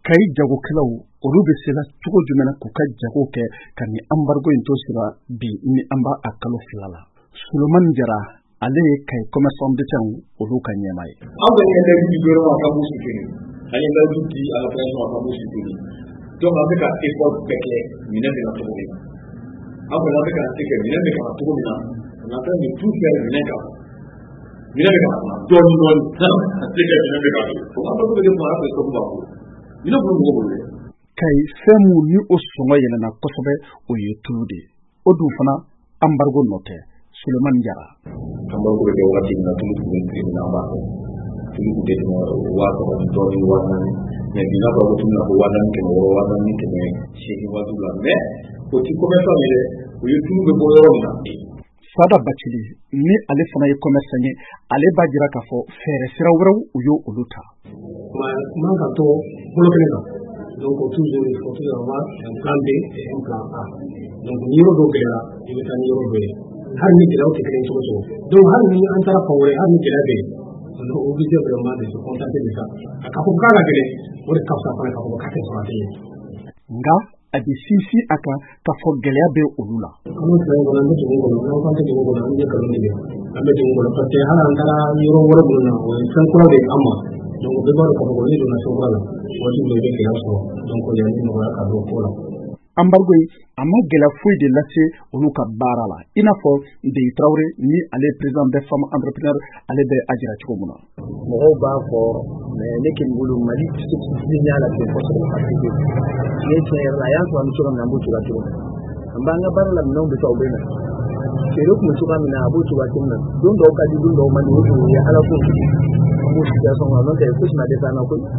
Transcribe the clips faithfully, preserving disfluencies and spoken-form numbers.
Kayi jagokɛlaw olu bɛ se la cogo jumɛn k'u ka jago kɛ ka ni embargo in to sira bi ni an b'a a kalo fila la. Sulemani Jara ale ye Kayi commerçant de tan olu ka ɲɛmaa ye. Aw bɛ kɛ du gouvernement ka b'u soutenir ani ka du di à la pression ka b'u soutenir donc a bɛ ka effort bɛɛ kɛ minɛn bɛ na cogo min na aw bɛ a bɛ ka se kɛ minɛn bɛ ka na cogo min na on a fait de tout faire minɛn kan minɛn bɛ ka na dɔɔni dɔɔni a se kɛ minɛn bɛ ka na o ka fɔ que mara bɛ sɔrɔ ba ko minɛn bɛ mɔgɔ bolo. Kayi fɛn mun ni o sɔngɔ yɛlɛnna kosɛbɛ o ye tulu de o dun fana embargo nɔ tɛ. Sulemani Jara embargo bɛ kɛ waati min na tulu tun bɛ prix min na an b'a fɔ tulu tun tɛ tɛmɛ waa saba ni dɔɔni waa naani mais bi n'a fɔra ko tulu na ko waa naani kɛmɛ wɔɔrɔ waa naani kɛmɛ seegin waa duuru la mais o ti commerçant ye dɛ o ye tulu bɛ bɔ yɔrɔ min na. Sada Bacili ni ale fana ye commerçant ye ale b'a jira k'a fɔ fɛɛrɛ sira wɛrɛw u y'o olu ta. Man ka to bolo kelen kan donc toujours il faut toujours avoir un plan B et un plan A donc ni yɔrɔ dɔ gɛlɛyara i bɛ taa ni yɔrɔ dɔ ye hali ni gɛlɛyaw tɛ kelen cogo cogo donc hali ni an taara fan wɛrɛ hali ni gɛlɛya bɛ yen on est obligé vraiment de se contenter de ça a ka fɔ k'a ka gɛlɛn o de ka fisa fana k'a fɔ k'a tɛ sɔrɔ a tɛ ɲɛ. Nka a bɛ sinsin a kan k'a fɔ gɛlɛya bɛ olu la. An bɛ fɛn kɔnɔ an bɛ dugu kɔnɔ n'aw kan tɛ dugu kɔnɔ an bɛ nkalon tigɛ an bɛ dugu kɔnɔ parce que hali an taara yɔrɔ wɛrɛ minnu na o ye fɛn kura de ye an ma donc bɛɛ b'a dɔn k'a fɔ ko ne donna fɛn kura la waati min i bɛ gɛlɛya sɔrɔ donc yan ni nɔgɔya ka don ko la. Embargo in a ma gɛlɛya foyi de lase olu ka baara la i n'a fɔ Ndeyi Tarawele ni ale ye président des femmes entrepreneurs ale bɛ a jira cogo min na. Mɔgɔw b'a fɔ mais ne kɔni bolo Mali discipline y'a la kɛ kosɛbɛ parce que ne tiɲɛ yɛrɛ la a y'an sɔrɔ an bɛ cogoya min na an b'o cogoya cogo min an b'an ka baara la minɛnw bɛ taa u bɛ na feere kun bɛ cogoya min na a b'o cogoya cogo min na don dɔw ka di don dɔw man di o kun ye ala ko an b'o situation kɔnɔ n'o tɛ fosi ma dɛsɛ an na koyi.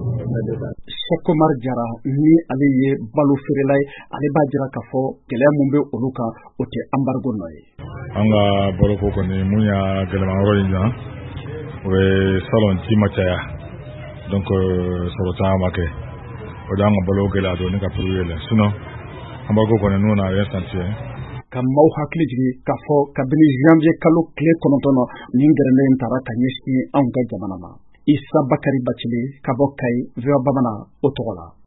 Cheikh Omar Jara ni ale ye balo feerela ye ale b'a jira k'a fɔ gɛlɛya mun bɛ olu kan o tɛ embargo nɔ ye. An ka baloko kɔni mun y'a gɛlɛma yɔrɔ in na o ye salon ji ma caya donc sɔrɔ caman ma kɛ o de y'an ka balo gɛlɛya dɔɔni ka prix yɛlɛ sinon embargo kɔni n'o n'a rien senti. Ka maaw hakili jigin k'a fɔ kabini janvier kalo tile kɔnɔntɔn na nin gɛrɛlen taara ka ɲɛsin anw ka jamana ma. Isa Bakari Bacili ka bɔ Kayi V O A Bamanan o tɔgɔ la.